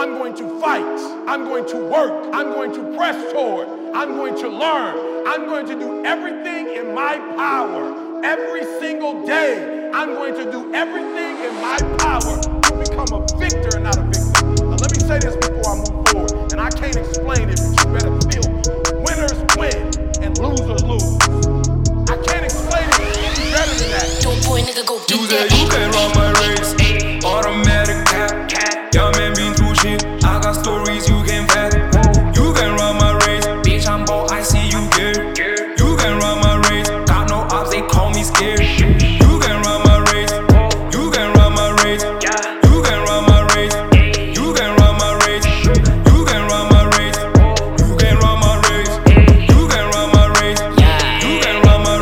I'm going to fight. I'm going to work. I'm going to press toward. I'm going to learn. I'm going to do everything in my power. Every single day, I'm going to do everything in my power to become a victor and not a victim. Now let me say this before I move forward, and I can't explain it, but you better feel me. Winners win and losers lose. I can't explain it any better than that. Don't boy nigga go get You that. said you can't run my race. Automatic cap. Young man been through shit. I got stories you can fathom. You can run my race. Bitch, I'm bold, I see you good. You can run my race. Got no ops, they call me scared. You can run my race. You can run my race. You can run my race. You can run my race. You can run my race. You can run my race. You can run my race. You can run my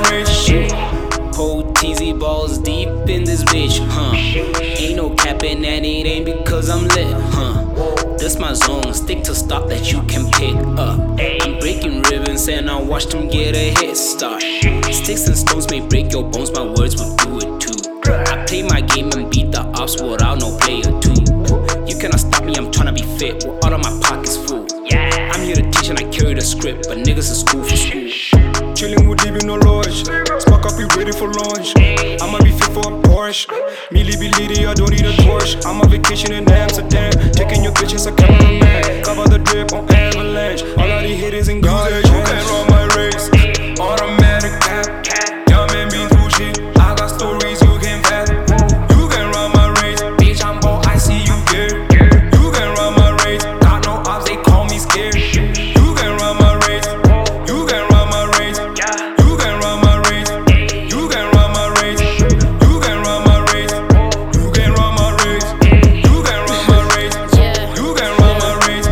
race. Whole TZ balls deep in this bitch, huh? Ain't no capping and it ain't because I'm lit, huh? This my zone, stick to stop that you can pick up. I'm breaking ribbons and I watch them get a head start. Sticks and stones may break your bones, my words will do it too. I play my game and beat the ops without no player too. You cannot stop me, I'm tryna be fit with all of my pockets full. I'm here to teach and I carry the script, but niggas in school for school. Chillin' with deep in no lodge. Spark up, be ready for launch. I'ma be fit for a Porsche. Mealy be leady, I don't need a torch. I'm on vacation in Amsterdam. Taking your bitches a cameraman. Cover the drip on avalanche. All of the hitters in God. You can't run my race. Automatic cap. Young man been through shit. I got stories you can fathom. You can run my race. Bitch, I'm bold, I see you good. You can run my race. Got no ops, they call me scared. You can run my race. You can run my race. You can run my race. You can run my race. You can run my race. You can run my race. You can run my race. You can run my race.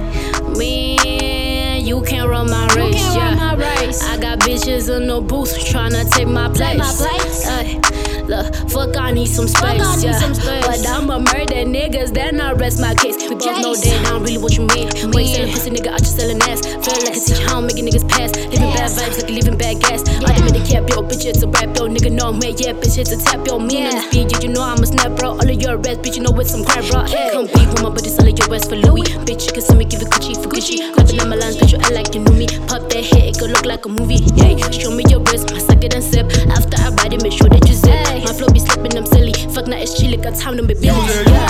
Man, you can't run my race, I got bitches in the booth tryna take my place. Look, fuck, I need some space, But I'ma murder niggas, then I rest my case. We both know that I don't really what you mean. Why you selling pussy, nigga, I just selling ass. Feel like I teach how I'm making niggas pass. Living bad vibes like you living bad gas. I done made a cap, yo, bitch, it's a rap, yo. Nigga, know me, yeah, bitch, it's a tap, yo. Me on the speed, yeah, you know I'm a snap, bro. All of your rest, bitch, you know it's some crap, bro. Come be with my buddies, all of your West for Louis. Bitch, you can see me give it Gucci for Gucci. Grabbing on my lines, bitch, you act like you knew me. Pop that head, it could look like a movie, yeah. Show me your wrist, I suck it and sip. After I ride it, make sure that you zip. My flow be slipping, I'm silly. Fuck, now it's chilly, got time to be busy.